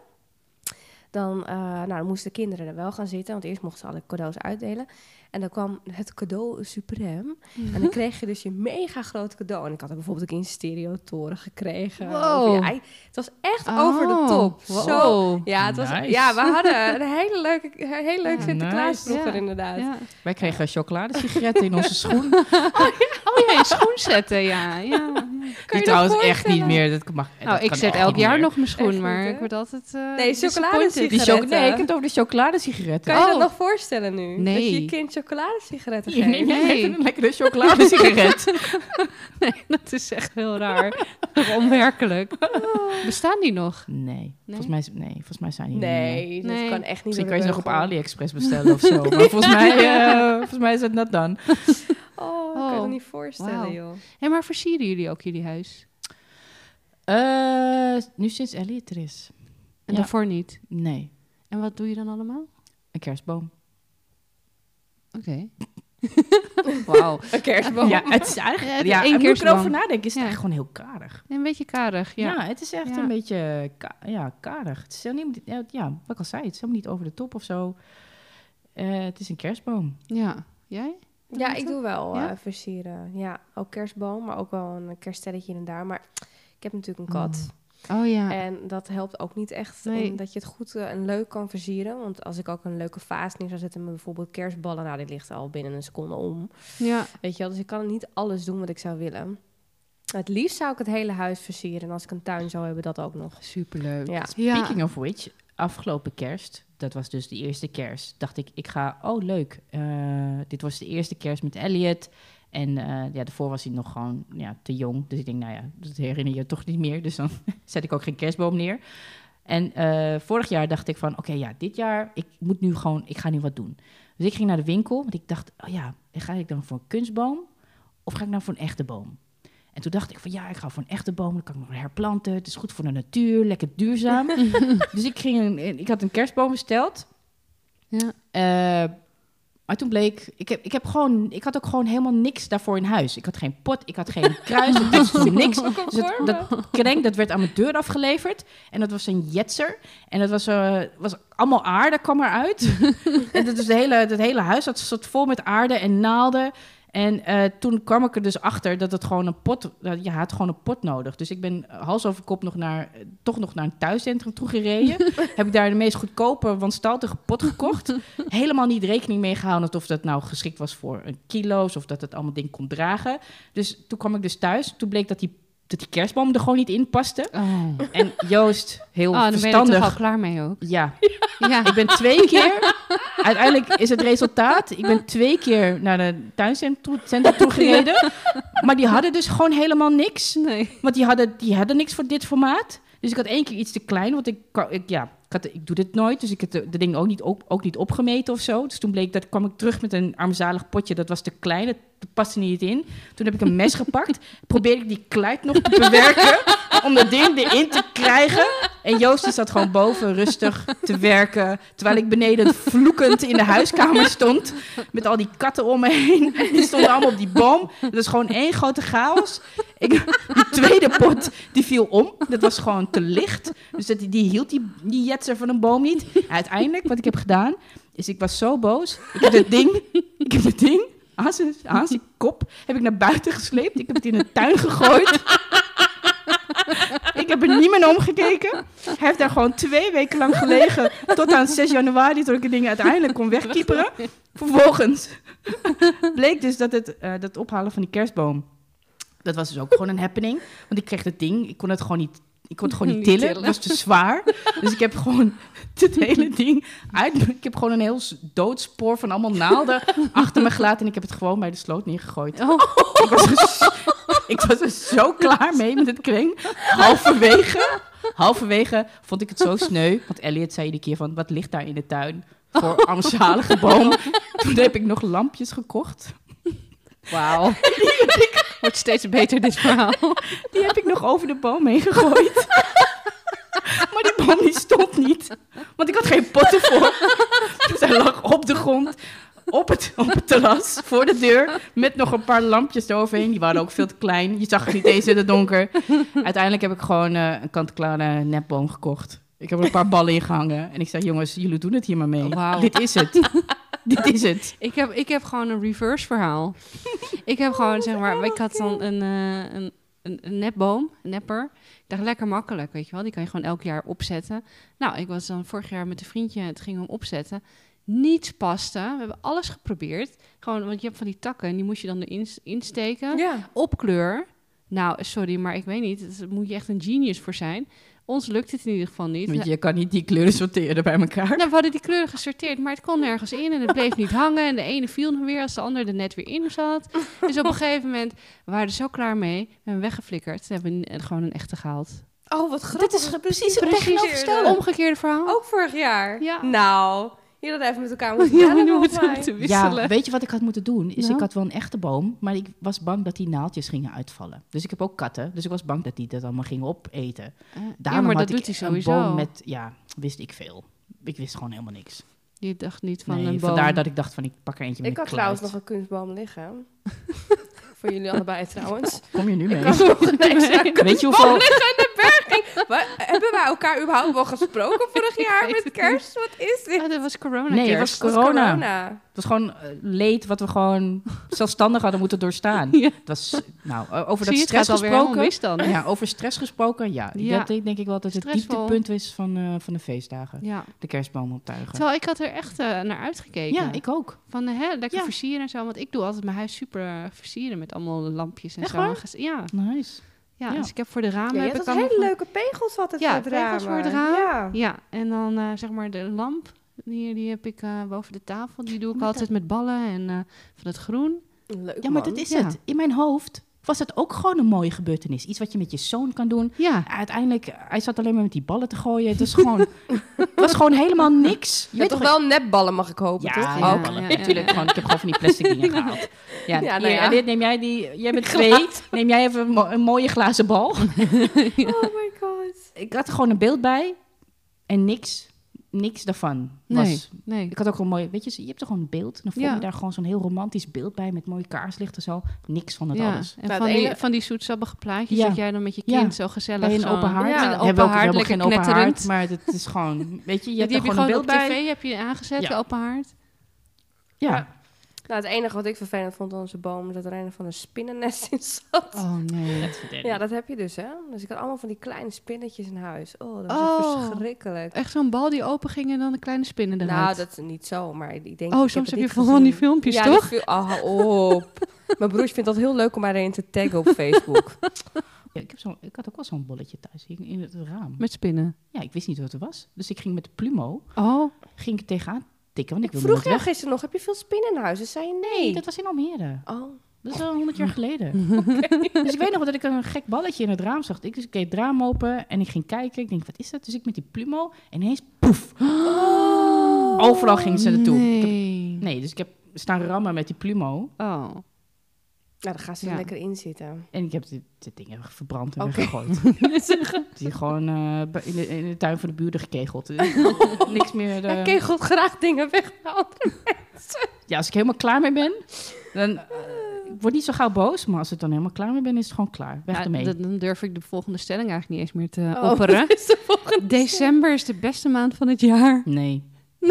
Speaker 2: Dan, uh, nou, dan moesten de kinderen er wel gaan zitten. Want eerst mochten ze alle cadeaus uitdelen. En dan kwam het cadeau suprême. En dan kreeg je dus je mega groot cadeau. En ik had er bijvoorbeeld ook in stereotoren gekregen.
Speaker 1: Wow.
Speaker 2: Of, ja, het was echt
Speaker 1: Oh,
Speaker 2: over de top.
Speaker 1: wow.
Speaker 2: Zo, ja, het was,
Speaker 3: Nice.
Speaker 2: ja, we hadden een hele leuke, een hele leuke
Speaker 1: Ja,
Speaker 2: Sinterklaas
Speaker 3: nice.
Speaker 2: vroeger
Speaker 1: Ja.
Speaker 2: inderdaad.
Speaker 1: Ja.
Speaker 3: Wij kregen chocoladesigaretten in onze schoen.
Speaker 1: Oh ja, je schoen zetten, ja. ja.
Speaker 3: Die
Speaker 2: je
Speaker 3: trouwens
Speaker 2: dat
Speaker 3: echt niet
Speaker 2: voorstellen?
Speaker 3: meer. Dat mag,
Speaker 1: Nou,
Speaker 3: dat
Speaker 1: ik
Speaker 3: kan
Speaker 1: zet
Speaker 3: echt
Speaker 1: elk
Speaker 3: niet
Speaker 1: jaar
Speaker 3: meer.
Speaker 1: nog mijn schoen,
Speaker 2: Echt niet,
Speaker 1: maar
Speaker 2: hè?
Speaker 1: ik word altijd uh,
Speaker 2: Nee,
Speaker 1: disappointed.
Speaker 2: chocoladesigaretten.
Speaker 3: Die choc- nee, ik heb het over de chocoladesigaretten.
Speaker 2: Kan je
Speaker 1: Oh.
Speaker 2: dat nog voorstellen nu?
Speaker 1: Nee.
Speaker 2: Dat je je kind chocoladesigaretten
Speaker 3: Hier,
Speaker 2: geeft?
Speaker 3: neem jij
Speaker 1: Nee.
Speaker 3: even een lekkere chocoladesigaret.
Speaker 1: Nee, dat is echt heel raar. Onwerkelijk. Bestaan die nog?
Speaker 3: Nee, volgens mij, is- nee, volgens mij zijn die niet meer.
Speaker 2: Nee, dat
Speaker 1: Nee.
Speaker 2: kan echt niet.
Speaker 3: Misschien
Speaker 2: door
Speaker 3: kan je
Speaker 2: de
Speaker 3: ze nog op
Speaker 2: beugel.
Speaker 3: AliExpress bestellen of zo. Maar volgens mij, uh, volgens mij is het net dan.
Speaker 2: Oh, ik kan je
Speaker 1: Oh.
Speaker 2: dat niet voorstellen,
Speaker 1: Wauw.
Speaker 2: joh.
Speaker 1: Hé, maar versieren jullie ook jullie huis?
Speaker 3: Uh, nu sinds Elliot er is.
Speaker 1: En
Speaker 3: Ja.
Speaker 1: daarvoor niet?
Speaker 3: Nee.
Speaker 1: En wat doe je dan allemaal?
Speaker 3: Een kerstboom.
Speaker 1: Oké. Okay. Wauw.
Speaker 2: Een kerstboom.
Speaker 3: Ja, het is eigenlijk...
Speaker 1: Ja,
Speaker 3: Ja,
Speaker 1: één
Speaker 3: en moet ik
Speaker 1: kerstboom.
Speaker 3: erover nadenken, is het
Speaker 1: Ja.
Speaker 3: echt gewoon heel karig.
Speaker 1: Een beetje karig, ja.
Speaker 3: Ja, het is echt
Speaker 1: Ja.
Speaker 3: een beetje ka- ja, karig. Het is helemaal niet, ja, ja, wat ik al zei, het is helemaal niet over de top of zo. Uh, het is een kerstboom.
Speaker 1: Ja. Jij?
Speaker 2: Ja, ik doe wel
Speaker 1: Ja?
Speaker 2: uh, versieren. Ja, ook kerstboom, maar ook wel een kerststelletje in en daar. Maar ik heb natuurlijk een kat.
Speaker 1: Oh ja.
Speaker 2: En dat helpt ook niet echt
Speaker 1: Nee.
Speaker 2: in dat je het goed uh, en leuk kan versieren. Want als ik ook een leuke vaas neer zou zetten met bijvoorbeeld kerstballen, nou, die ligt al binnen een seconde om.
Speaker 1: Ja.
Speaker 2: Weet je wel, dus ik kan niet alles doen wat ik zou willen. Het liefst zou ik het hele huis versieren. En als ik een tuin zou hebben, dat ook nog.
Speaker 1: Superleuk.
Speaker 2: Ja.
Speaker 3: Speaking of which, afgelopen kerst, dat was dus de eerste kerst, dacht ik, ik ga, oh leuk, uh, dit was de eerste kerst met Elliot. En uh, ja, daarvoor was hij nog gewoon ja, te jong. Dus ik denk, nou ja, dat herinner je toch niet meer. Dus dan zet ik ook geen kerstboom neer. En uh, vorig jaar dacht ik van, oké, okay, ja, dit jaar, ik moet nu gewoon, ik ga nu wat doen. Dus ik ging naar de winkel, want ik dacht, oh ja, ga ik dan voor een kunstboom of ga ik nou voor een echte boom? En toen dacht ik van, ja, ik ga voor een echte boom, dan kan ik nog herplanten. Het is goed voor de natuur, lekker duurzaam. Dus ik, ging een, ik had een kerstboom besteld.
Speaker 1: Ja.
Speaker 3: Uh, Maar toen bleek, ik, heb, ik, heb gewoon, ik had ook gewoon helemaal niks daarvoor in huis. Ik had geen pot, ik had geen kruis, ik had niks. Dus dat, dat krenk, dat werd aan mijn deur afgeleverd. En dat was een jetser. En dat was, uh, was allemaal aarde, kwam eruit. En dat, dus de hele, dat hele huis zat, zat vol met aarde en naalden. En uh, toen kwam ik er dus achter dat het gewoon een pot... Uh, ja, had gewoon een pot nodig. Dus ik ben hals over kop nog naar, uh, toch nog naar een thuiscentrum toegereden. Heb ik daar de meest goedkope, wanstaltige pot gekocht. Helemaal niet rekening mee gehouden of dat nou geschikt was voor een kilo's... of dat het allemaal ding kon dragen. Dus toen kwam ik dus thuis. Toen bleek dat die, dat die kerstboom er gewoon niet in paste.
Speaker 1: Oh.
Speaker 3: En Joost, heel
Speaker 1: oh,
Speaker 3: verstandig...
Speaker 1: dan ben je er toch al klaar mee ook?
Speaker 3: Ja.
Speaker 1: Ja.
Speaker 3: Ik ben twee keer... Uiteindelijk is het resultaat... Ik ben twee keer naar de tuincentrum toe gereden. Maar die hadden dus gewoon helemaal niks.
Speaker 1: Nee.
Speaker 3: Want die hadden, die hadden niks voor dit formaat. Dus ik had één keer iets te klein. Want ik, ik, ja, ik, had, ik doe dit nooit. Dus ik had de, de ding ook niet, ook, ook niet opgemeten of zo. Dus toen bleek dat... kwam ik terug met een armzalig potje. Dat was te klein. Dat paste niet in. Toen heb ik een mes gepakt. Probeerde ik die kluit nog te bewerken. Om dat ding erin te krijgen. En Joost die zat gewoon boven rustig te werken. Terwijl ik beneden vloekend in de huiskamer stond. Met al die katten om me heen. Die stonden allemaal op die boom. Dat was gewoon één grote chaos. Ik, die tweede pot die viel om. Dat was gewoon te licht. Dus dat, die hield die, die jetser van een boom niet. En uiteindelijk, wat ik heb gedaan, is ik was zo boos. Ik heb het ding... Ik heb het ding... Aan zijn, aan zijn kop heb ik naar buiten gesleept. Ik heb het in de tuin gegooid. Ik heb er niet meer naar omgekeken. Hij heeft daar gewoon twee weken lang gelegen. Tot aan zes januari, toen ik het ding uiteindelijk kon wegkieperen. Vervolgens bleek dus dat het, uh, dat ophalen van die kerstboom... Dat was dus ook gewoon een happening. Want ik kreeg het ding, ik kon het gewoon niet... Ik kon het gewoon niet tillen, het was te zwaar. Dus ik heb gewoon het hele ding uit... Ik heb gewoon een heel doodspoor van allemaal naalden achter me gelaten... en ik heb het gewoon bij de sloot neergegooid.
Speaker 1: Oh.
Speaker 3: Ik, was er, ik was er zo klaar mee met het kring. Halverwege, halverwege vond ik het zo sneu. Want Elliot zei iedere keer van, wat ligt daar in de tuin voor armzalige boom? Toen heb ik nog lampjes gekocht.
Speaker 1: Wauw. Wordt steeds beter, dit verhaal.
Speaker 3: Die heb ik nog over de boom heen gegooid. Maar die boom die stond niet. Want ik had geen potten voor. Dus hij lag op de grond. Op het, op het terras, voor de deur. Met nog een paar lampjes eroverheen. Die waren ook veel te klein. Je zag het niet eens in het donker. Uiteindelijk heb ik gewoon uh, een kant-en-klare nepboom gekocht. Ik heb er een paar ballen in gehangen. En ik zei, jongens, jullie doen het hier maar mee.
Speaker 1: Wow.
Speaker 3: Dit is het. Dit is het.
Speaker 1: Ik heb, ik heb gewoon een reverse verhaal. Ik heb gewoon, zeg maar, ik had dan een, uh, een, een, een nepboom, een nepper. Ik dacht, lekker makkelijk, weet je wel. Die kan je gewoon elk jaar opzetten. Nou, ik was dan vorig jaar met een vriendje, het ging om opzetten. Niets paste. We hebben alles geprobeerd. Gewoon, want je hebt van die takken en die moest je dan erin insteken.
Speaker 2: Ja.
Speaker 1: Op kleur. Nou, sorry, maar ik weet niet. Daar moet je echt een genius voor zijn. Ons lukt het in ieder geval niet.
Speaker 3: Want je kan niet die kleuren sorteren bij elkaar.
Speaker 1: Nou, we hadden die kleuren gesorteerd, maar het kon nergens in en het bleef niet hangen. En de ene viel nog weer als de andere er net weer in zat. Dus op een gegeven moment we waren er zo klaar mee. We hebben weggeflikkerd. Ze hebben gewoon een echte gehaald.
Speaker 2: Oh, wat grappig.
Speaker 3: Dit is precies het
Speaker 2: Precies
Speaker 3: tegenovergestelde.
Speaker 1: Omgekeerde verhaal.
Speaker 2: Ook vorig jaar?
Speaker 1: Ja.
Speaker 2: Nou, je had even met elkaar moeten
Speaker 1: Ja,
Speaker 2: bellen,
Speaker 1: we
Speaker 2: volgens
Speaker 1: moeten
Speaker 2: mij.
Speaker 1: moeten wisselen.
Speaker 3: Ja, weet je wat ik had moeten doen? Is
Speaker 1: Nou?
Speaker 3: ik had wel een echte boom, maar ik was bang dat die naaldjes gingen uitvallen. Dus ik heb ook katten, dus ik was bang dat die dat allemaal gingen opeten.
Speaker 1: Uh, ja,
Speaker 3: Daarom
Speaker 1: maar
Speaker 3: had
Speaker 1: dat
Speaker 3: ik
Speaker 1: doet hij
Speaker 3: een
Speaker 1: sowieso.
Speaker 3: boom met, ja, wist ik veel. ik wist gewoon helemaal niks.
Speaker 1: Je dacht niet van
Speaker 3: Nee,
Speaker 1: een boom.
Speaker 3: vandaar dat ik dacht van, ik pak er eentje met
Speaker 2: Ik
Speaker 3: een
Speaker 2: had trouwens
Speaker 3: kluit.
Speaker 2: nog een kunstboom liggen. Voor jullie allebei trouwens.
Speaker 3: Kom je nu mee?
Speaker 2: Ik had nog een extra
Speaker 3: Weet je hoeveel...
Speaker 2: Maar, hebben wij elkaar überhaupt wel gesproken vorig jaar
Speaker 1: weet
Speaker 2: met
Speaker 1: het
Speaker 2: kerst? Wat is dit?
Speaker 1: Oh, dat was corona
Speaker 3: Nee, het
Speaker 1: kerst.
Speaker 3: was
Speaker 2: Dat is
Speaker 3: corona.
Speaker 2: corona.
Speaker 3: Het was gewoon eh, leed wat we gewoon zelfstandig hadden moeten doorstaan.
Speaker 1: Ja.
Speaker 3: Het was, nou, o- over
Speaker 1: Zie
Speaker 3: dat
Speaker 1: je, het gaat
Speaker 3: stress
Speaker 1: alweer helemaal
Speaker 3: gesproken...
Speaker 1: mis dan.
Speaker 3: Ja, over stress gesproken, ja.
Speaker 1: Ja.
Speaker 3: Dat denk denk ik wel dat het
Speaker 1: Stressvol.
Speaker 3: dieptepunt is van, eh, van de feestdagen.
Speaker 1: Ja.
Speaker 3: De kerstboom optuigen.
Speaker 1: Terwijl ik had er echt uh, naar uitgekeken.
Speaker 3: Ja, ik ook.
Speaker 1: Van uh, hè, lekker
Speaker 3: Ja.
Speaker 1: versieren en zo. Want ik doe altijd mijn huis super versieren met allemaal lampjes en
Speaker 3: Echt
Speaker 1: zo.
Speaker 3: waar?
Speaker 1: Ges- Ja.
Speaker 3: Nice.
Speaker 1: Ja,
Speaker 3: Ja.
Speaker 1: dus ik heb voor de ramen...
Speaker 2: Ja, je
Speaker 1: heb
Speaker 2: had
Speaker 1: ik
Speaker 2: dat
Speaker 1: allemaal
Speaker 2: hele
Speaker 1: van-
Speaker 2: leuke pegels altijd
Speaker 1: Ja,
Speaker 2: voor het raam.
Speaker 1: pegels voor het raam.
Speaker 2: Ja.
Speaker 1: Ja, en dan uh, zeg maar de lamp. Die, die heb ik uh, boven de tafel. Die doe ik
Speaker 3: Met
Speaker 1: altijd met ballen en uh, van het groen.
Speaker 2: Leuk,
Speaker 3: Ja, maar
Speaker 2: man.
Speaker 3: dat is
Speaker 1: Ja.
Speaker 3: het. In mijn hoofd was het ook gewoon een mooie gebeurtenis. Iets wat je met je zoon kan doen.
Speaker 1: Ja,
Speaker 3: Uiteindelijk, hij zat alleen maar met die ballen te gooien. Het was gewoon, het was gewoon helemaal niks. Je
Speaker 2: Je
Speaker 3: weet
Speaker 2: hebt toch wel nepballen, mag ik hopen,
Speaker 3: Ja,
Speaker 2: toch?
Speaker 3: ja,
Speaker 1: ook.
Speaker 3: ballen.
Speaker 1: Ja, ja,
Speaker 3: Natuurlijk.
Speaker 1: ja.
Speaker 3: Gewoon, ik heb gewoon van die plastic dingen gehaald. Ja,
Speaker 2: Ja, nou
Speaker 3: hier,
Speaker 2: ja.
Speaker 3: en dit neem jij die. Jij bent twee. Neem jij even een, mo- een mooie glazen bal.
Speaker 2: Oh my god.
Speaker 3: Ik had er gewoon een beeld bij. En niks. Niks daarvan
Speaker 1: nee,
Speaker 3: was.
Speaker 1: nee.
Speaker 3: Ik had ook een mooi. Weet je, je hebt er gewoon een beeld. Dan voel je
Speaker 1: Ja.
Speaker 3: daar gewoon zo'n heel romantisch beeld bij. Met mooie kaarslicht en zo. Niks van het
Speaker 1: Ja,
Speaker 3: alles.
Speaker 1: en
Speaker 2: Nou,
Speaker 1: van,
Speaker 2: het
Speaker 1: die,
Speaker 2: ene-
Speaker 1: van die zoetsappige plaatjes
Speaker 3: Ja.
Speaker 1: dat jij dan met je
Speaker 3: Ja.
Speaker 1: kind zo gezellig...
Speaker 3: Bij een
Speaker 1: zo,
Speaker 3: open haard.
Speaker 2: Ja,
Speaker 1: met een
Speaker 2: we
Speaker 1: open
Speaker 3: hebben ook, we
Speaker 1: haard,
Speaker 3: hebben ook
Speaker 1: lekker
Speaker 3: geen open
Speaker 1: knetterend.
Speaker 3: haard. Maar het is gewoon. Weet je, je
Speaker 1: Die
Speaker 3: hebt
Speaker 1: heb
Speaker 3: er
Speaker 1: je
Speaker 3: gewoon een
Speaker 1: gewoon
Speaker 3: beeld
Speaker 1: op
Speaker 3: bij.
Speaker 1: tv heb je aangezet,
Speaker 3: Ja.
Speaker 1: de open haard.
Speaker 3: Ja.
Speaker 2: Nou, het enige wat ik vervelend vond aan onze boom... is dat er een van een spinnennest in zat.
Speaker 1: Oh nee.
Speaker 2: Ja, dat heb je dus, hè? Dus ik had allemaal van die kleine spinnetjes in huis. Oh, dat was
Speaker 1: Oh.
Speaker 2: echt verschrikkelijk.
Speaker 1: Echt zo'n bal die open ging en dan de kleine spinnen eruit.
Speaker 2: Nou, dat is niet zo, maar ik denk...
Speaker 1: Oh,
Speaker 2: ik
Speaker 1: soms
Speaker 2: het
Speaker 1: heb je
Speaker 2: niet
Speaker 1: van die
Speaker 2: gezien.
Speaker 1: filmpjes,
Speaker 2: ja,
Speaker 1: toch?
Speaker 2: Die fil- oh, hou op. Mijn broertje vindt dat heel leuk om mij erin te taggen op Facebook.
Speaker 3: Ja, ik, heb zo, ik had ook wel zo'n bolletje thuis in, in het raam.
Speaker 1: Met spinnen.
Speaker 3: Ja, ik wist niet wat het was. Dus ik ging met de plumo
Speaker 1: Oh,
Speaker 3: ging ik tegenaan tikken. Want ik,
Speaker 2: Ik
Speaker 3: wilde
Speaker 2: vroeg
Speaker 3: het
Speaker 2: jou
Speaker 3: weg.
Speaker 2: gisteren nog, heb je veel spinnen in huis? Dus zei je nee.
Speaker 3: Nee, dat was in Almere.
Speaker 2: Oh,
Speaker 3: Dat is al honderd jaar geleden. Dus ik weet nog wel dat ik een gek balletje in het raam zag. Ik, dus ik deed het raam open en ik ging kijken. Ik denk, wat is dat? Dus ik met die plumo en ineens, poef. Overal gingen ze naartoe. Ik heb-
Speaker 1: Nee.
Speaker 3: nee, dus ik heb staan rammen met die plumo.
Speaker 1: Oh.
Speaker 2: nou, dan gaan ze er
Speaker 1: Ja.
Speaker 2: lekker in zitten.
Speaker 3: En ik heb dit, dit ding even verbrand en
Speaker 2: Oké.
Speaker 3: weggegooid. Die gewoon eh, bij- in, de, in de tuin van de buurden gekegeld. Niks meer.
Speaker 2: Hij
Speaker 3: Uh...
Speaker 2: kegelt graag dingen weg.
Speaker 3: Ja, als ik helemaal klaar mee ben, dan... eh, ik word niet zo gauw boos, maar als ik dan helemaal klaar mee ben, is het gewoon klaar. Weg
Speaker 1: Ja,
Speaker 3: ermee.
Speaker 1: dan dan durf ik de volgende stelling eigenlijk niet eens meer te
Speaker 2: Oh,
Speaker 1: opperen.
Speaker 2: wat is de volgende?
Speaker 1: December is de beste maand van het jaar.
Speaker 3: Nee,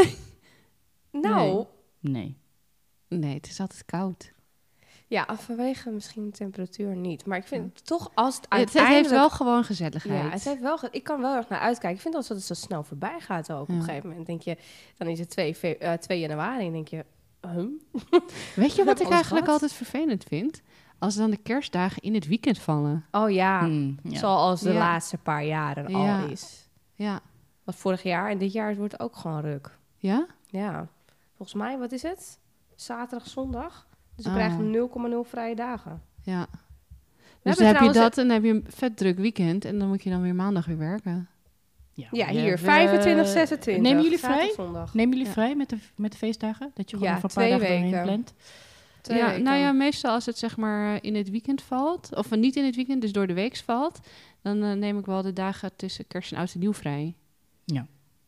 Speaker 2: Nou,
Speaker 3: nee.
Speaker 1: Nee, het is altijd koud.
Speaker 2: ja, vanwege misschien de temperatuur niet. Maar ik vind het toch als het
Speaker 1: Het, het
Speaker 2: uiteindelijk...
Speaker 1: heeft wel gewoon gezelligheid.
Speaker 2: Ja, het heeft wel ge- ik kan wel erg naar uitkijken. Ik vind dat het zo snel voorbij gaat ook. Op
Speaker 1: Ja.
Speaker 2: een gegeven moment denk je... Dan is het twee, fe- eh, twee januari en denk je... Huh?
Speaker 1: Weet je
Speaker 2: heb
Speaker 1: wat ik
Speaker 2: alles
Speaker 1: eigenlijk
Speaker 2: gehad.
Speaker 1: altijd vervelend vind? Als dan de kerstdagen in het weekend vallen.
Speaker 2: Oh ja,
Speaker 3: Hmm, ja.
Speaker 2: zoals de
Speaker 1: Ja.
Speaker 2: laatste paar jaren
Speaker 1: Ja.
Speaker 2: al is.
Speaker 1: Ja.
Speaker 2: Want vorig jaar en dit jaar wordt het ook gewoon ruk.
Speaker 1: Ja?
Speaker 2: Ja. Volgens mij, wat is het? Zaterdag, zondag. Dus we
Speaker 1: Ah.
Speaker 2: krijgen nul komma nul vrije dagen.
Speaker 1: Ja. Dus
Speaker 2: hebben
Speaker 1: dan heb je
Speaker 2: trouwens-
Speaker 1: dat en dan heb je een vet druk weekend. En dan moet je dan weer maandag weer werken.
Speaker 2: Ja,
Speaker 3: we
Speaker 2: hier,
Speaker 3: hebben-
Speaker 2: vijfentwintig, zesentwintig.
Speaker 3: Nemen jullie
Speaker 2: Zaterdag,
Speaker 3: vrij?
Speaker 2: zondag.
Speaker 3: Nemen jullie
Speaker 1: Ja.
Speaker 3: vrij met de, met de feestdagen? Dat je gewoon
Speaker 2: Ja,
Speaker 3: even een paar
Speaker 2: twee
Speaker 3: dagen doorheen
Speaker 2: weken.
Speaker 3: plant?
Speaker 2: Twee
Speaker 1: ja,
Speaker 2: weken.
Speaker 1: nou ja, meestal als het zeg maar in het weekend valt, of niet in het weekend, dus door de week valt, dan eh, neem ik wel de dagen tussen kerst en oud en nieuw vrij.
Speaker 3: Ja.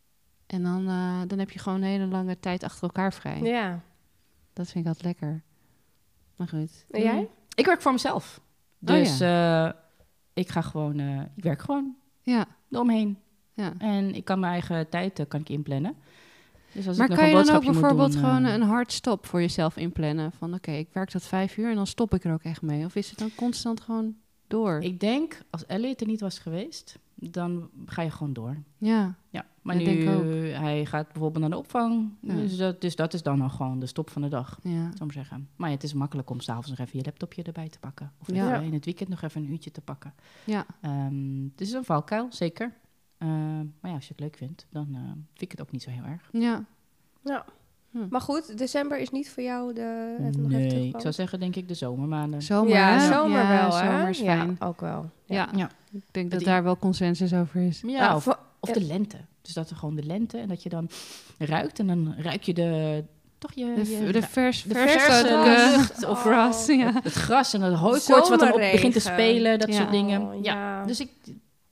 Speaker 1: En dan, eh, dan heb je gewoon een hele lange tijd achter elkaar vrij.
Speaker 2: Ja.
Speaker 1: Dat vind ik altijd lekker. Maar goed.
Speaker 2: En jij?
Speaker 3: Ik werk voor mezelf.
Speaker 1: Oh,
Speaker 3: Dus eh, ik ga gewoon... eh, ik werk gewoon
Speaker 1: Ja,
Speaker 3: eromheen.
Speaker 1: ja.
Speaker 3: En ik kan mijn eigen tijd eh, kan ik inplannen. Dus als
Speaker 1: Maar
Speaker 3: ik nog
Speaker 1: kan
Speaker 3: een
Speaker 1: je dan ook
Speaker 3: boodschapje moet
Speaker 1: bijvoorbeeld
Speaker 3: doen,
Speaker 1: gewoon
Speaker 3: eh,
Speaker 1: een hard stop voor jezelf inplannen? Van oké, ik werk tot vijf uur en dan stop ik er ook echt mee. Of is het dan constant gewoon door?
Speaker 3: Ik denk, als Elliot er niet was geweest, dan ga je gewoon door.
Speaker 1: Ja,
Speaker 3: Ja, maar
Speaker 1: Ja,
Speaker 3: nu,
Speaker 1: denk ik ook.
Speaker 3: hij gaat bijvoorbeeld naar de opvang.
Speaker 1: Ja.
Speaker 3: Dus, dat, dus dat is dan al gewoon de stop van de dag,
Speaker 1: ja.
Speaker 3: zou ik maar zeggen. Maar ja, het is makkelijk om s'avonds nog even je laptopje erbij te pakken. Of
Speaker 1: Ja.
Speaker 3: even in het weekend nog even een uurtje te pakken.
Speaker 1: Ja,
Speaker 3: Ehm het is een valkuil, zeker. Ehm, maar ja, als je het leuk vindt, dan eh, vind ik het ook niet zo heel erg.
Speaker 1: ja.
Speaker 2: Ja.
Speaker 1: Hm.
Speaker 2: Maar goed, december is niet voor jou de... even nog even
Speaker 3: Nee, ik
Speaker 2: terugkomen.
Speaker 3: zou zeggen denk ik de zomermaanden.
Speaker 1: Zomer,
Speaker 2: ja,
Speaker 1: hè?
Speaker 2: zomer
Speaker 1: ja,
Speaker 2: wel, hè?
Speaker 1: Zomer is fijn.
Speaker 2: Ja, ook wel.
Speaker 1: Ja,
Speaker 3: Ja.
Speaker 1: ik denk dat
Speaker 3: Het-
Speaker 1: daar wel consensus over is.
Speaker 3: Ja,
Speaker 2: Ja,
Speaker 3: of,
Speaker 2: voor-
Speaker 3: of
Speaker 2: ja.
Speaker 3: de lente. Dus dat er gewoon de lente en dat je dan ruikt en dan ruik je de... Toch je...
Speaker 1: De,
Speaker 3: je
Speaker 1: v- de vers,
Speaker 3: de
Speaker 1: verse,
Speaker 3: verse
Speaker 1: eh,
Speaker 3: lucht
Speaker 1: of
Speaker 2: Oh.
Speaker 1: gras, ja.
Speaker 3: het gras en het hooikoorts wat dan op begint te
Speaker 2: Zomerregen.
Speaker 3: spelen, dat
Speaker 1: Ja.
Speaker 3: soort dingen.
Speaker 2: Oh,
Speaker 3: ja.
Speaker 2: ja.
Speaker 3: Dus ik,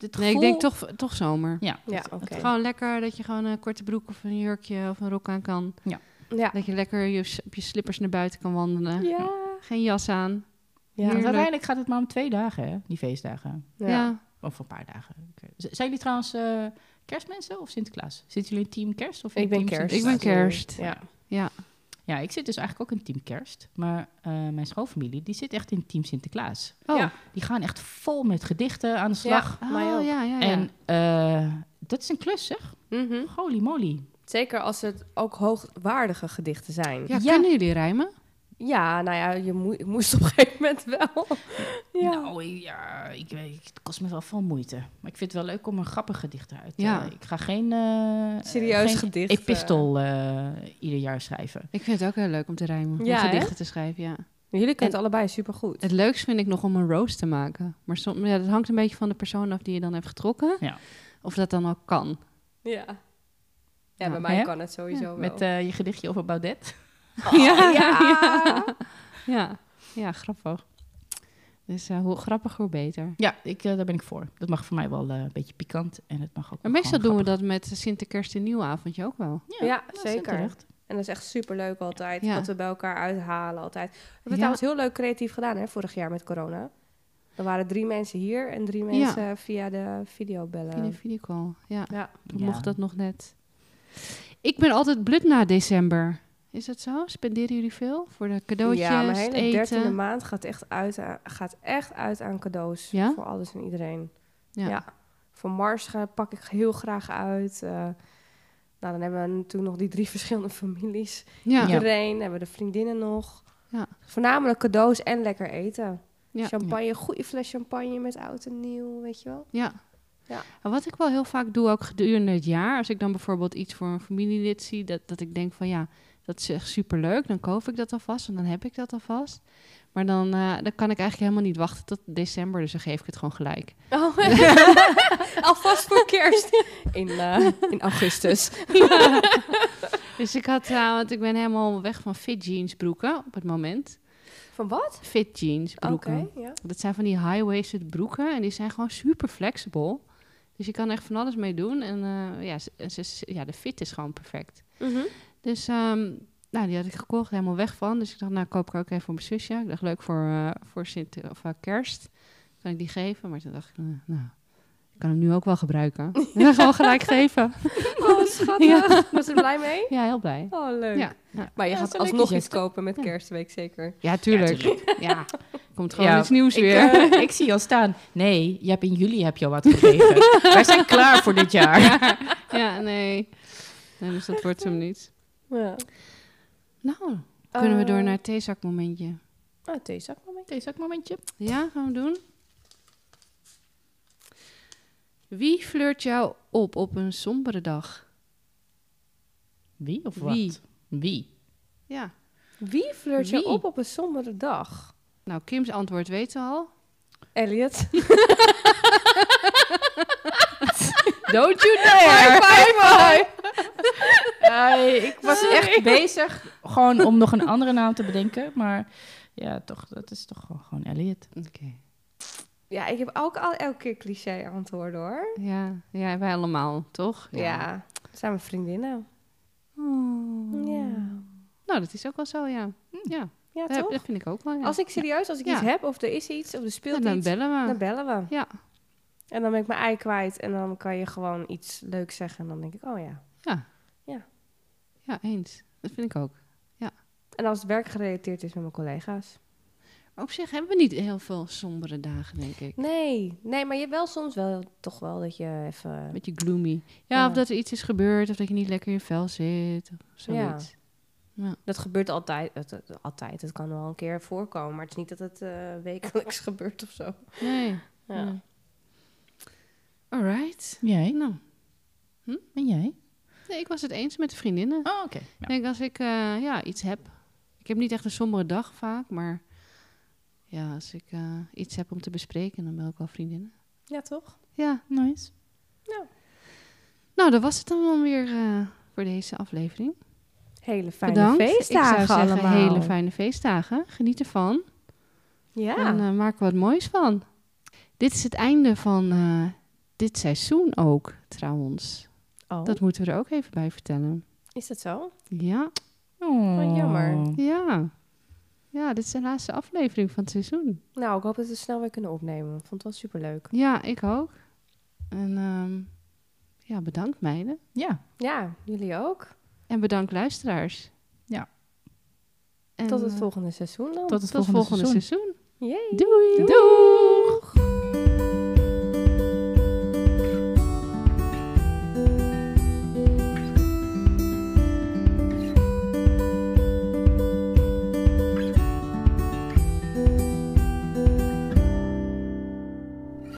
Speaker 3: dit
Speaker 1: Nee,
Speaker 3: gevoel...
Speaker 1: ik denk toch, toch zomer.
Speaker 3: Ja,
Speaker 2: Ja,
Speaker 3: het-
Speaker 2: oké.
Speaker 3: het-
Speaker 1: Gewoon lekker dat je gewoon een korte broek of een jurkje of een rok aan kan.
Speaker 2: Ja.
Speaker 1: Dat je lekker je, s- op je slippers naar buiten kan wandelen.
Speaker 2: Ja.
Speaker 1: Geen jas aan.
Speaker 2: Ja.
Speaker 3: Want
Speaker 1: Heerlijk.
Speaker 3: uiteindelijk gaat het maar om twee dagen, hè? Die feestdagen.
Speaker 1: Ja.
Speaker 2: Ja.
Speaker 3: Of een paar dagen. Z- Zijn jullie trouwens eh, kerstmensen of Sinterklaas? Zitten jullie in team kerst? Of in
Speaker 2: Ik ben
Speaker 3: team
Speaker 2: kerst.
Speaker 1: Ik ben
Speaker 3: Sinterklaas?
Speaker 1: kerst.
Speaker 2: Ja.
Speaker 1: Ja.
Speaker 3: Ja, ik zit dus eigenlijk ook in team kerst. Maar eh, mijn schoonfamilie, die zit echt in team Sinterklaas.
Speaker 1: Oh,
Speaker 2: Ja.
Speaker 3: Die gaan echt vol met gedichten aan de slag.
Speaker 2: Ja. Mij
Speaker 1: oh
Speaker 2: ook.
Speaker 1: ja, ja, ja.
Speaker 3: En eh, dat is een klus, zeg.
Speaker 2: Mhm.
Speaker 3: Holy moly.
Speaker 2: Zeker als het ook hoogwaardige gedichten zijn.
Speaker 1: ja,
Speaker 3: Ja.
Speaker 1: kunnen jullie rijmen?
Speaker 2: Ja, nou ja, je moe- ik moest op een gegeven moment wel. Ja.
Speaker 3: Nou, ja, ik weet, het kost me wel veel moeite. Maar ik vind het wel leuk om een grappig gedicht uit.
Speaker 1: Ja.
Speaker 3: eh, ik ga geen, eh,
Speaker 2: Serieus
Speaker 3: geen
Speaker 2: gedicht,
Speaker 3: epistel eh, ieder jaar schrijven.
Speaker 1: Ik vind het ook heel leuk om te rijmen.
Speaker 2: Ja,
Speaker 1: om
Speaker 2: hè?
Speaker 1: gedichten te schrijven, ja.
Speaker 2: Jullie kennen het
Speaker 1: En-
Speaker 2: allebei supergoed.
Speaker 1: Het leukst vind ik nog om een roast te maken. Maar soms, ja, dat hangt een beetje van de persoon af die je dan hebt getrokken.
Speaker 3: Ja.
Speaker 1: Of dat dan ook kan.
Speaker 2: Ja. Ja,
Speaker 1: Ja.
Speaker 2: bij mij
Speaker 3: Hè?
Speaker 2: kan het sowieso wel.
Speaker 3: Met eh, je gedichtje over Baudet.
Speaker 2: Oh,
Speaker 1: ja,
Speaker 2: ja.
Speaker 1: ja. Ja, ja, grappig. Dus eh, hoe grappiger, hoe beter.
Speaker 3: Ja, ik, eh, daar ben ik voor. Dat mag voor mij wel eh, een beetje pikant. En het mag ook
Speaker 1: Maar
Speaker 3: wel
Speaker 1: meestal
Speaker 3: gewoon
Speaker 1: doen we
Speaker 3: grappig.
Speaker 1: dat met Sinterkerst en Nieuwavondje ook wel.
Speaker 3: Ja,
Speaker 2: Ja,
Speaker 3: dat is
Speaker 2: zeker.
Speaker 3: terecht.
Speaker 2: En dat is echt superleuk altijd,
Speaker 1: Ja.
Speaker 2: wat we bij elkaar uithalen altijd. We hebben het
Speaker 1: Ja.
Speaker 2: trouwens heel leuk creatief gedaan, hè, vorig jaar met corona. Er waren drie mensen hier en drie mensen via de videobellen.
Speaker 1: In een videocall, ja.
Speaker 2: Ja.
Speaker 1: Toen
Speaker 3: Ja.
Speaker 1: mocht dat nog net. Ik ben altijd blut na december. Is dat zo? Spenderen jullie veel? Voor de cadeautjes,
Speaker 2: Ja, mijn
Speaker 1: het
Speaker 2: hele
Speaker 1: eten?
Speaker 2: dertiende maand gaat echt uit aan, gaat echt uit aan cadeaus.
Speaker 1: Ja?
Speaker 2: Voor alles en iedereen.
Speaker 1: Ja.
Speaker 2: Ja. Voor Mars ga, pak ik heel graag uit. Eh, nou, dan hebben we natuurlijk nog die drie verschillende families.
Speaker 1: Ja.
Speaker 3: Ja.
Speaker 2: Iedereen, hebben we de vriendinnen nog.
Speaker 1: Ja.
Speaker 2: Voornamelijk cadeaus en lekker eten.
Speaker 1: Ja.
Speaker 2: Champagne, goede fles champagne met oud en nieuw, weet je wel.
Speaker 1: Ja.
Speaker 2: Ja.
Speaker 1: En wat ik wel heel vaak doe, ook gedurende het jaar, als ik dan bijvoorbeeld iets voor een familielid zie, dat, dat ik denk van ja, dat is echt superleuk, dan koop ik dat alvast en dan heb ik dat alvast. Maar dan, eh, dan kan ik eigenlijk helemaal niet wachten tot december, dus dan geef ik het gewoon gelijk.
Speaker 2: Oh. Alvast voor kerst. In, eh, in augustus.
Speaker 1: Dus ik had, uh, want ik ben helemaal weg van fit jeans broeken op het moment.
Speaker 2: Van wat?
Speaker 1: Fit jeans
Speaker 2: Oké,
Speaker 1: broeken.
Speaker 2: ja.
Speaker 1: Dat zijn van die high-waisted broeken en die zijn gewoon super flexibel. Dus je kan er echt van alles mee doen en uh, ja, ze, ze, ja, de fit is gewoon perfect.
Speaker 2: Mm-hmm.
Speaker 1: Dus um, nou, die had ik gekocht, helemaal weg van. Dus ik dacht, nou, koop ik ook even voor mijn zusje. Ik dacht, leuk voor, uh, voor Sint of uh, kerst. Kan ik die geven? Maar toen dacht ik, uh, nou, ik kan hem nu ook wel gebruiken. Ja, gewoon gelijk geven.
Speaker 2: Oh, schattig.
Speaker 1: Ja.
Speaker 2: Was je er blij mee?
Speaker 1: Ja, heel blij.
Speaker 2: Oh, leuk.
Speaker 1: Ja, ja.
Speaker 2: Maar je
Speaker 3: Ja,
Speaker 2: gaat
Speaker 3: dat is een
Speaker 2: alsnog
Speaker 3: leuke
Speaker 2: iets
Speaker 3: geste.
Speaker 2: kopen met
Speaker 1: Ja.
Speaker 2: kerstweek, zeker.
Speaker 1: ja, tuurlijk.
Speaker 3: Ja,
Speaker 1: Ja, komt gewoon
Speaker 3: Ja,
Speaker 1: iets nieuws
Speaker 3: ik,
Speaker 1: weer.
Speaker 3: eh, ik zie je al staan. Nee, je hebt in juli heb je al wat gegeven. Wij zijn klaar voor dit jaar.
Speaker 1: ja, ja, nee. nee. Dus dat wordt hem niet.
Speaker 2: Ja.
Speaker 1: Nou, kunnen we door
Speaker 2: Eh,
Speaker 1: naar het theezakmomentje.
Speaker 2: Ah, theezakmoment.
Speaker 3: Deze ook een momentje.
Speaker 1: Ja, gaan we doen. Wie flirt jou op op een sombere dag?
Speaker 3: Wie of
Speaker 1: Wie?
Speaker 3: wat? Wie?
Speaker 1: Ja.
Speaker 2: Wie flirt je
Speaker 1: Wie?
Speaker 2: op op een sombere dag?
Speaker 1: Nou, Kim's antwoord weten we al.
Speaker 2: Elliot.
Speaker 1: Don't you dare!
Speaker 2: Bye, bye.
Speaker 3: ik was echt bezig gewoon om nog een andere naam te bedenken. Maar ja, toch, dat is toch gewoon, gewoon Elliot.
Speaker 1: Oké.
Speaker 2: Ja, ik heb ook al elke keer cliché antwoorden, hoor.
Speaker 1: Ja, ja, wij allemaal, toch?
Speaker 2: Ja. Dat zijn mijn vriendinnen.
Speaker 1: Oh.
Speaker 2: Ja.
Speaker 1: Nou, dat is ook wel zo, ja. Ja,
Speaker 2: Ja,
Speaker 1: dat,
Speaker 2: toch?
Speaker 1: dat vind ik ook wel, ja.
Speaker 2: Als ik serieus, als ik
Speaker 1: Ja.
Speaker 2: iets heb, of er is iets, of er
Speaker 1: Ja,
Speaker 2: speelt
Speaker 1: dan
Speaker 2: iets,
Speaker 1: bellen we.
Speaker 2: dan bellen we.
Speaker 1: Ja.
Speaker 2: En dan ben ik mijn ei kwijt en dan kan je gewoon iets leuks zeggen. En dan denk ik, oh ja.
Speaker 1: Ja.
Speaker 2: Ja.
Speaker 1: Ja, eens. Dat vind ik ook.
Speaker 2: En als het werkgerelateerd is met mijn collega's.
Speaker 1: Maar op zich hebben we niet heel veel sombere dagen, denk ik.
Speaker 2: Nee, nee, maar je hebt wel soms wel toch wel dat je even...
Speaker 1: Een beetje gloomy. Ja,
Speaker 2: Ja.
Speaker 1: of dat er iets is gebeurd, of dat je niet lekker in je vel zit, of zoiets.
Speaker 2: Dat gebeurt altijd, het, het- altijd. Het kan wel een keer voorkomen, maar het is niet dat het eh, wekelijks gebeurt of zo.
Speaker 1: Nee.
Speaker 2: Ja.
Speaker 1: Nee. Alright.
Speaker 3: Jij?
Speaker 1: Nou,
Speaker 3: En jij?
Speaker 1: nee, ik was het eens met de vriendinnen.
Speaker 3: Oh, oké.
Speaker 1: Ik
Speaker 3: Ja.
Speaker 1: denk als ik eh, ja, iets heb. Ik heb niet echt een sombere dag vaak, maar ja, als ik eh, iets heb om te bespreken, dan bel ik wel vriendinnen.
Speaker 2: Ja, toch?
Speaker 1: Ja,
Speaker 3: Nice.
Speaker 1: nou, dat was het dan wel weer eh, voor deze aflevering.
Speaker 2: Hele fijne
Speaker 1: Bedankt.
Speaker 2: feestdagen
Speaker 1: ik zou zeggen,
Speaker 2: allemaal.
Speaker 1: hele fijne feestdagen. Geniet ervan.
Speaker 2: Ja.
Speaker 1: En uh, maak er wat moois van. Dit is het einde van uh, dit seizoen ook, trouwens.
Speaker 2: Oh,
Speaker 1: Dat moeten we er ook even bij vertellen.
Speaker 2: is dat zo?
Speaker 1: Ja,
Speaker 3: Oh,
Speaker 2: Wat jammer.
Speaker 1: ja. Ja, dit is de laatste aflevering van het seizoen.
Speaker 2: Nou, ik hoop dat we het snel weer kunnen opnemen. Ik vond het wel superleuk.
Speaker 1: Ja, ik ook. En ehm, ja, bedankt meiden.
Speaker 3: Ja,
Speaker 2: Ja, jullie ook.
Speaker 1: En bedankt luisteraars.
Speaker 3: Ja.
Speaker 1: En,
Speaker 2: Tot het
Speaker 1: eh,
Speaker 2: volgende seizoen dan.
Speaker 3: tot het
Speaker 1: tot
Speaker 3: volgende,
Speaker 1: volgende
Speaker 3: seizoen.
Speaker 1: seizoen.
Speaker 2: Yay.
Speaker 1: Doei!
Speaker 3: Doei!